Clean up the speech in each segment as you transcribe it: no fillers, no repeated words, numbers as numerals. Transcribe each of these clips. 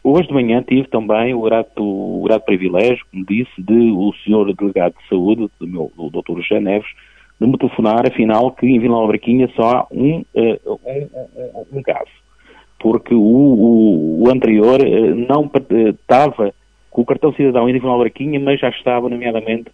Hoje de manhã tive também o grato privilégio, como disse, de o senhor delegado de saúde, o Dr. José Neves, de me telefonar, afinal, que em Vila Nova de Barquinha só há um caso. Porque o anterior não estava com o cartão cidadão em Vila Nova de Barquinha, mas já estava, nomeadamente,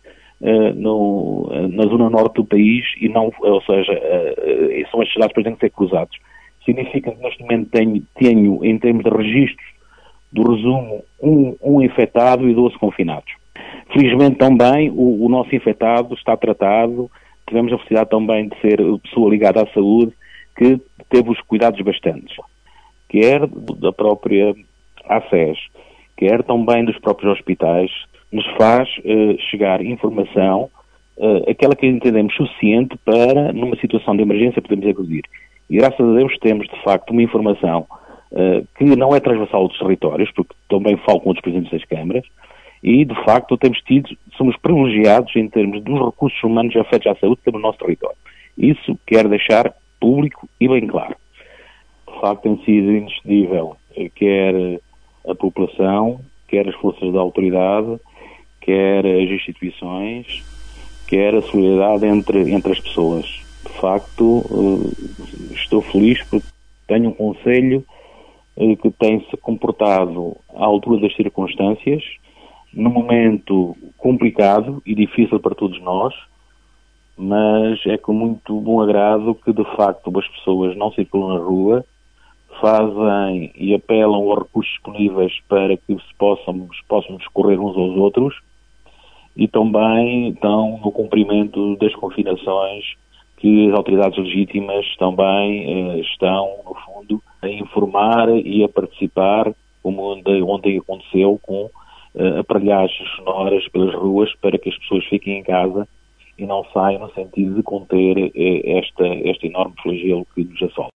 na zona norte do país, e não, ou seja, são estes dados que têm que ser cruzados. Significa que neste momento tenho, em termos de registros, do resumo, um infectado e 12 confinados. Felizmente também o nosso infectado está tratado, tivemos a felicidade também de ser pessoa ligada à saúde, que teve os cuidados bastantes, quer da própria ACES, quer também dos próprios hospitais, nos faz chegar informação, aquela que entendemos suficiente para, numa situação de emergência, podermos acudir. E graças a Deus temos, de facto, uma informação que não é transversal aos territórios, porque também falo com outros presidentes das câmaras, e, de facto, somos privilegiados em termos dos recursos humanos afetos à saúde que temos no nosso território. Isso quero deixar público e bem claro. De facto, tem sido indiscutível, quer a população, quer as forças da autoridade, quer as instituições, quer a solidariedade entre as pessoas. De facto, estou feliz porque tenho um conselho que tem-se comportado à altura das circunstâncias, num momento complicado e difícil para todos nós, mas é com muito bom agrado que, de facto, as pessoas não circulam na rua, fazem e apelam aos recursos disponíveis para que possamos socorrer uns aos outros, e também estão no cumprimento das confinações que as autoridades legítimas também estão, no fundo, a informar e a participar, como ontem aconteceu, com aparelhagens sonoras pelas ruas para que as pessoas fiquem em casa e não saiam no sentido de conter este enorme flagelo que nos assola.